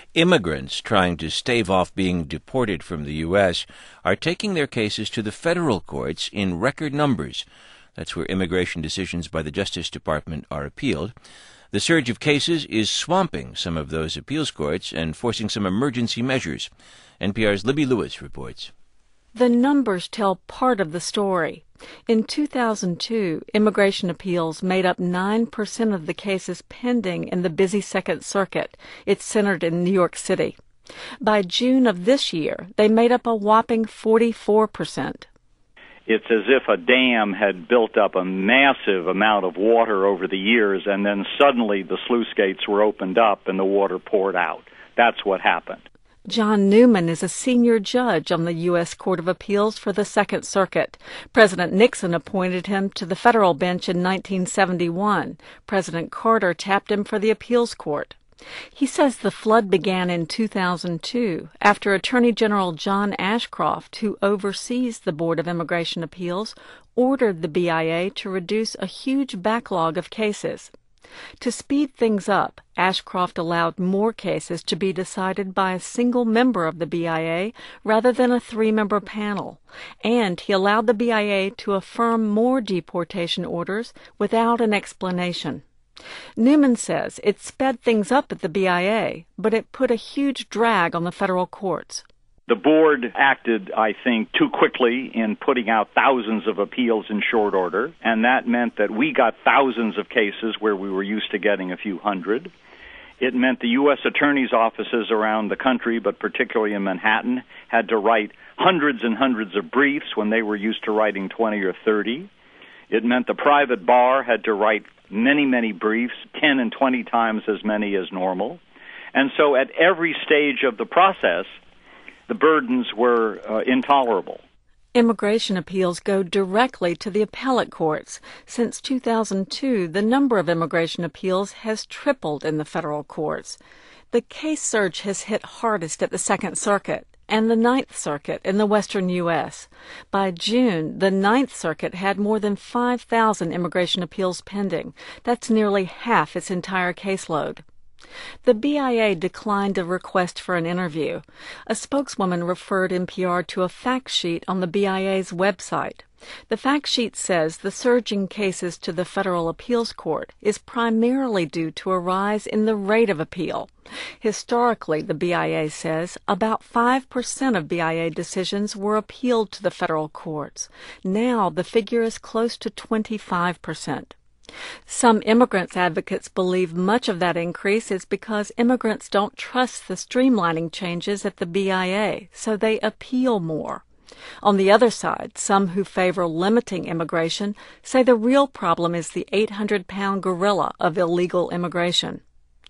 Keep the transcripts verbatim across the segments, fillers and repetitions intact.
Immigrants trying to stave off being deported from the U S are taking their cases to the federal courts in record numbers. That's where immigration decisions by the Justice Department are appealed. The surge of cases is swamping some of those appeals courts and forcing some emergency measures. N P R's Libby Lewis reports. The numbers tell part of the story. In two thousand two, immigration appeals made up nine percent of the cases pending in the busy Second Circuit. It's centered in New York City. By June of this year, they made up a whopping forty-four percent. It's as if a dam had built up a massive amount of water over the years, and then suddenly the sluice gates were opened up and the water poured out. That's what happened. John Newman is a senior judge on the U S Court of Appeals for the Second Circuit. President Nixon appointed him to the federal bench in nineteen seventy-one. President Carter tapped him for the appeals court. He says the flood began in two thousand two after Attorney General John Ashcroft, who oversees the Board of Immigration Appeals, ordered the B I A to reduce a huge backlog of cases. To speed things up, Ashcroft allowed more cases to be decided by a single member of the B I A rather than a three-member panel, and he allowed the B I A to affirm more deportation orders without an explanation. Newman says it sped things up at the B I A, but it put a huge drag on the federal courts. The board acted, I think, too quickly in putting out thousands of appeals in short order, and that meant that we got thousands of cases where we were used to getting a few hundred. It meant the U S attorneys' offices around the country, but particularly in Manhattan, had to write hundreds and hundreds of briefs when they were used to writing twenty or thirty. It meant the private bar had to write many, many briefs, ten and twenty times as many as normal. And so at every stage of the process, the burdens were uh, intolerable. Immigration appeals go directly to the appellate courts. Since two thousand two, the number of immigration appeals has tripled in the federal courts. The case surge has hit hardest at the Second Circuit and the Ninth Circuit in the western U S. By June, the Ninth Circuit had more than five thousand immigration appeals pending. That's nearly half its entire caseload. The B I A declined a request for an interview. A spokeswoman referred N P R to a fact sheet on the B I A's website. The fact sheet says the surge in cases to the Federal Appeals Court is primarily due to a rise in the rate of appeal. Historically, the B I A says, about five percent of B I A decisions were appealed to the federal courts. Now the figure is close to twenty-five percent. Some immigrants advocates believe much of that increase is because immigrants don't trust the streamlining changes at the B I A, so they appeal more. On the other side, some who favor limiting immigration say the real problem is the eight hundred pound gorilla of illegal immigration.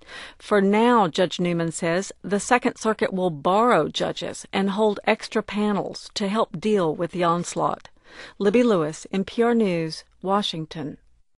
For now, Judge Newman says, the Second Circuit will borrow judges and hold extra panels to help deal with the onslaught. Libby Lewis, N P R News, Washington.